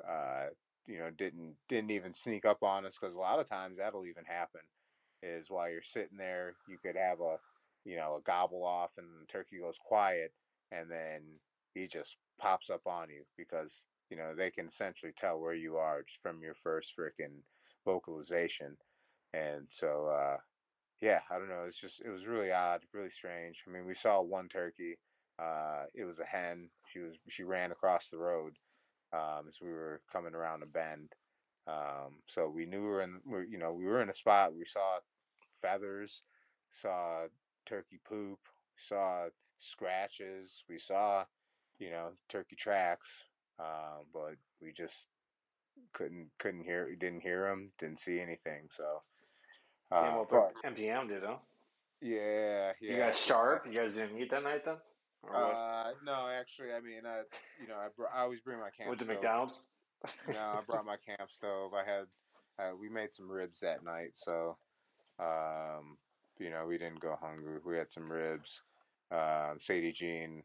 didn't even sneak up on us because a lot of times that'll even happen. Is while you're sitting there, you could have a gobble off and the turkey goes quiet, and then he just pops up on you because they can essentially tell where you are just from your first freaking vocalization. And so, I don't know. It was really odd, really strange. I mean, we saw one turkey It was a hen. She ran across the road as we were coming around a bend. So we knew we were in a spot. We saw feathers, saw turkey poop, saw scratches, we saw turkey tracks, but we just couldn't hear, didn't hear them, didn't see anything. So, Came up but empty-handed, huh? yeah, You yeah. guys starved? You guys didn't eat that night then, or what? No, actually, I mean, I always bring my camp Went to stove. McDonald's? No, I brought my camp stove. We made some ribs that night, so um, we didn't go hungry. We had some ribs. Sadie Jean,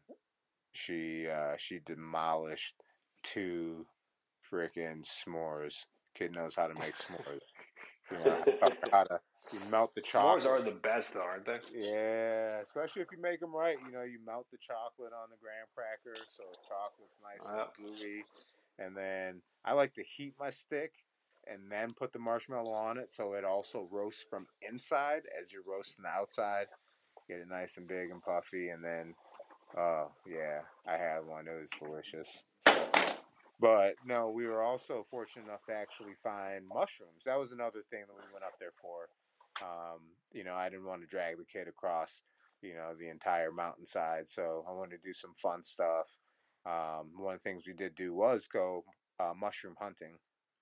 she demolished two freaking s'mores. Kid knows how to make s'mores. Taught her how to you melt the S'mores chocolate. are the best, though, aren't they? Yeah, especially if you make them right. You melt the chocolate on the graham cracker so the chocolate's nice and Uh, gooey. And then I like to heat my stick and then put the marshmallow on it so it also roasts from inside as you're roasting the outside. Get it nice and big and puffy, and then oh yeah, I had one. It was delicious. So, but no, we were also fortunate enough to actually find mushrooms. That was another thing that we went up there for. I didn't want to drag the kid across, the entire mountainside. So I wanted to do some fun stuff. One of the things we did do was go mushroom hunting.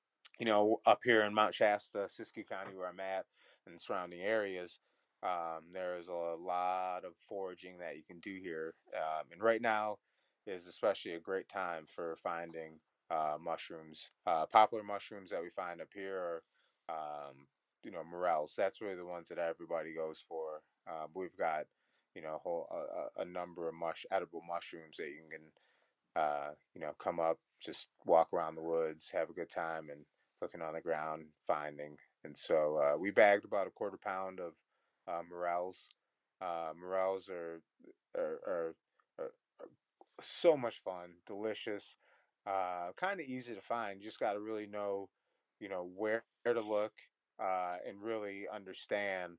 Up here in Mount Shasta, Siskiyou County, where I'm at, and surrounding areas, there's a lot of foraging that you can do here. And right now is especially a great time for finding mushrooms. Popular mushrooms that we find up here are, morels. That's really the ones that everybody goes for. We've got, a number of edible mushrooms that you can come up, just walk around the woods, have a good time, and looking on the ground, finding. And so we bagged about a quarter pound of morels. Morels are so much fun, delicious, kind of easy to find. You just got to really know, where to look, and really understand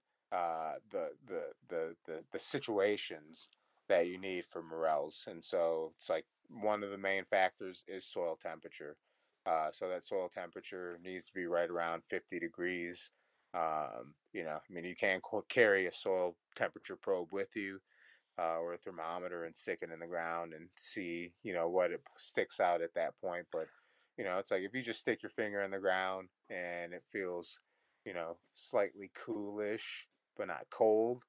the situations that you need for morels. And so it's like one of the main factors is soil temperature. So that soil temperature needs to be right around 50 degrees. I mean, you can't carry a soil temperature probe with you, or a thermometer, and stick it in the ground and see, what it sticks out at that point. But, it's like if you just stick your finger in the ground and it feels, slightly coolish, but not cold,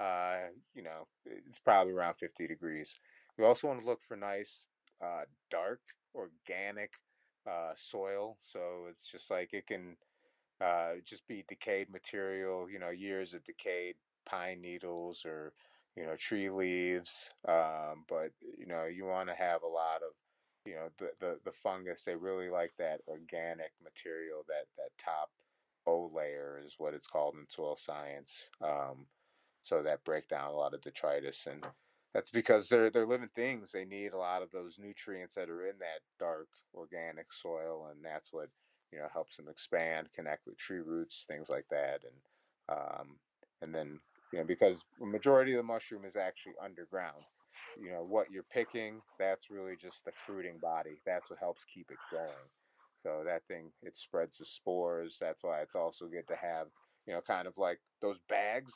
it's probably around 50 degrees. We also want to look for nice, dark, organic soil. So it's just like it can just be decayed material, years of decayed pine needles or, tree leaves. But, you want to have a lot of, the fungus. They really like that organic material, that top O layer is what it's called in soil science. So that break down a lot of detritus, and that's because they're living things. They need a lot of those nutrients that are in that dark organic soil, and that's what helps them expand, connect with tree roots, things like that. And then because the majority of the mushroom is actually underground. What you're picking, that's really just the fruiting body. That's what helps keep it going. So that thing, it spreads the spores. That's why it's also good to have kind of like those bags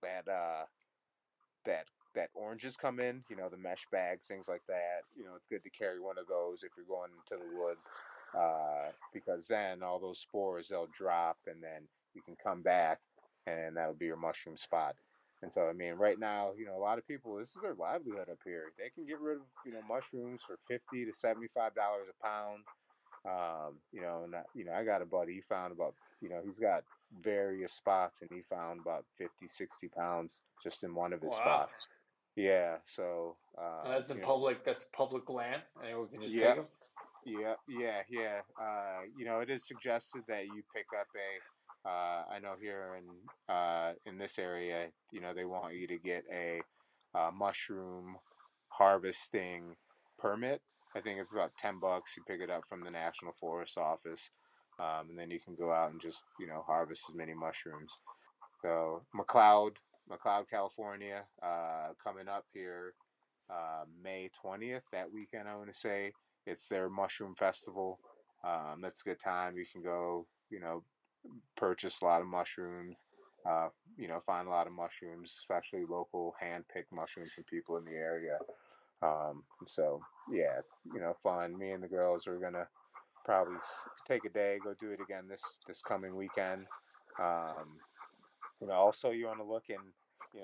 that that oranges come in, the mesh bags, things like that. It's good to carry one of those if you're going into the woods, because then all those spores, they'll drop, and then you can come back, and that'll be your mushroom spot. And so, I mean, right now, a lot of people, this is their livelihood up here. They can get rid of, mushrooms for $50 to $75 a pound. And I got a buddy. He found about, he's got various spots, and he found about 50, 60 pounds just in one of his wow. spots. Yeah. So, And that's in public. That's public land. Anyone can just take yeah, them. yeah. It is suggested that you pick up I know here in this area, they want you to get a mushroom harvesting permit. I think it's about $10. You pick it up from the National Forest Office, and then you can go out and just harvest as many mushrooms. So McLeod, California, coming up here May 20th. That weekend, I want to say it's their mushroom festival. That's a good time. You can go, purchase a lot of mushrooms. Uh, find a lot of mushrooms, especially local hand-picked mushrooms from people in the area. So yeah, it's fun. Me and the girls are gonna probably take a day, go do it again this coming weekend. Um, also you want to look in,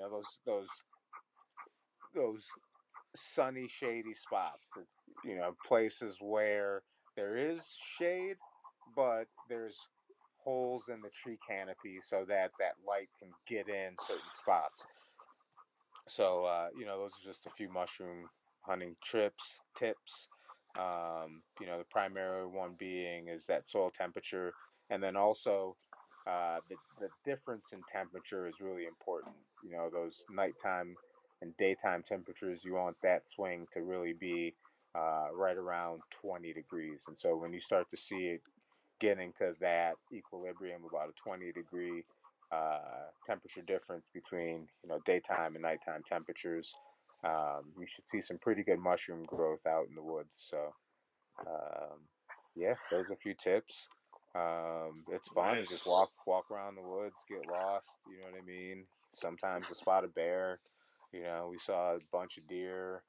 those sunny, shady spots. It's places where there is shade, but there's holes in the tree canopy so that that light can get in certain spots. So those are just a few mushroom hunting tips. The primary one being is that soil temperature, and then also the difference in temperature is really important. Those nighttime and daytime temperatures, you want that swing to really be right around 20 degrees. And so when you start to see it getting to that equilibrium, about a 20-degree temperature difference between daytime and nighttime temperatures, you should see some pretty good mushroom growth out in the woods. So yeah, those are a few tips. It's fun to Nice. just walk around the woods, get lost. You know what I mean? Sometimes a spot a bear. We saw a bunch of deer.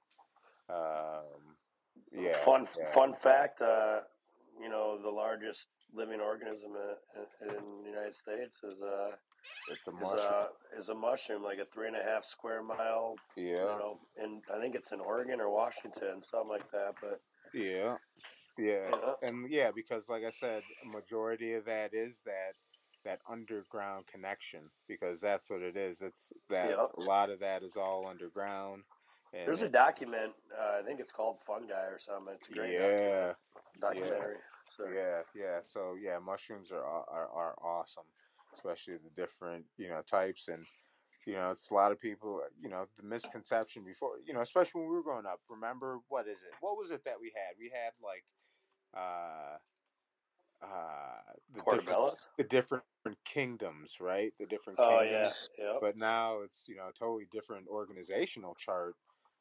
Yeah, yeah. Fun fact. The largest living organism in the United States It's a mushroom. is a mushroom, like a 3.5 square mile. Yeah, And I think it's in Oregon or Washington, something like that. But yeah. Yeah, you know, and yeah, because like I said, a majority of that is that underground connection, because that's what it is. It's that yeah. a lot of that is all underground, and There's a it document. I think it's called Fungi or something. It's a great yeah, yeah, documentary. So yeah. So yeah, mushrooms are awesome, especially the different types, and it's a lot of people, the misconception before, especially when we were growing up. Remember, what is it? What was it that we had? We had like uh the different portobellos. kingdoms, right? The different Oh yeah, kingdoms, yeah. but now it's a totally different organizational chart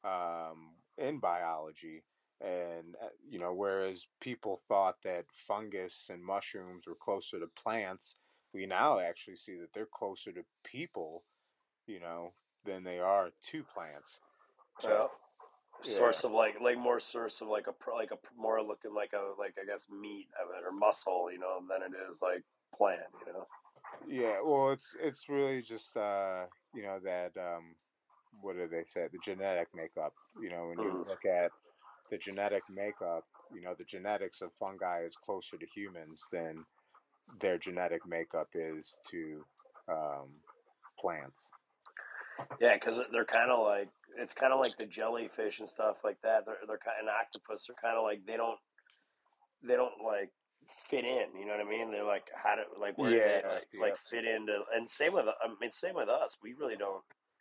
in biology, and whereas people thought that fungus and mushrooms were closer to plants, we now actually see that they're closer to people, you know, than they are to plants. So Yeah. yeah, Source of more source of like a more looking like I guess meat of it or muscle, than it is like plant. yeah. Well, it's really just that what do they say? The genetic makeup. When you Mm. look at the genetic makeup, the genetics of fungi is closer to humans than their genetic makeup is to um, plants. Yeah, because they're kind of like it's kind of like the jellyfish and stuff like that. They're kind of an octopus. They're kind of like they don't like fit in. You know what I mean? They're like how do like where do they Yeah, like yeah, fit into? And same with us. We really don't.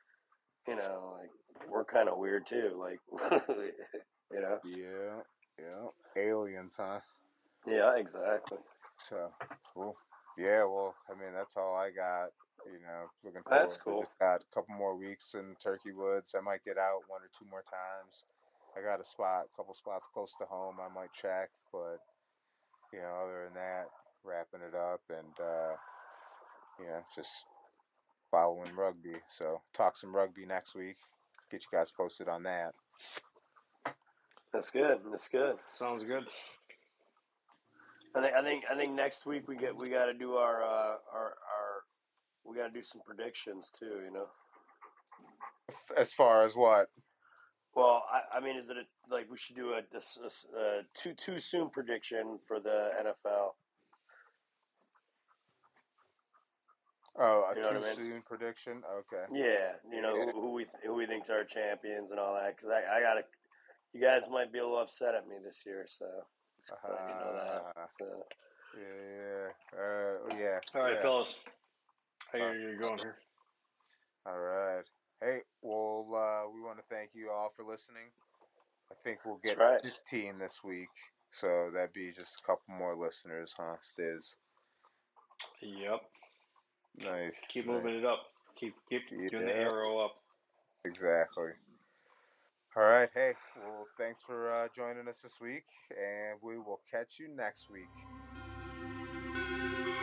Like we're kind of weird too. Like you know. yeah, yeah. Aliens, huh? Yeah, exactly. So cool. Yeah, well, I mean, that's all I got. Looking That's forward. We cool. just got a couple more weeks in Turkey Woods. I might get out one or two more times. I got a couple spots close to home. I might check, but other than that, wrapping it up and just following rugby. So talk some rugby next week. Get you guys posted on that. That's good. That's good. Sounds good. I think next week we got to do our we got to do some predictions too. As far as what? Well, I mean, is it like we should do a too soon prediction for the NFL? Oh, a You know what too I mean? soon prediction. Okay. Yeah, Yeah. who we think's our champions and all that. Because I gotta, you guys might be a little upset at me this year, so just letting you know that. Uh, So yeah. Yeah. All right, Yeah. fellas. How Uh, you going here? all right. Hey, well, we want to thank you all for listening. I think we'll that's get right. 15 this week, so that'd be just a couple more listeners, huh, Stiz? Yep. Nice, Keep nice. moving it up. Keep doing the Yeah, arrow up. exactly. All right. Hey, well, thanks for joining us this week, and we will catch you next week.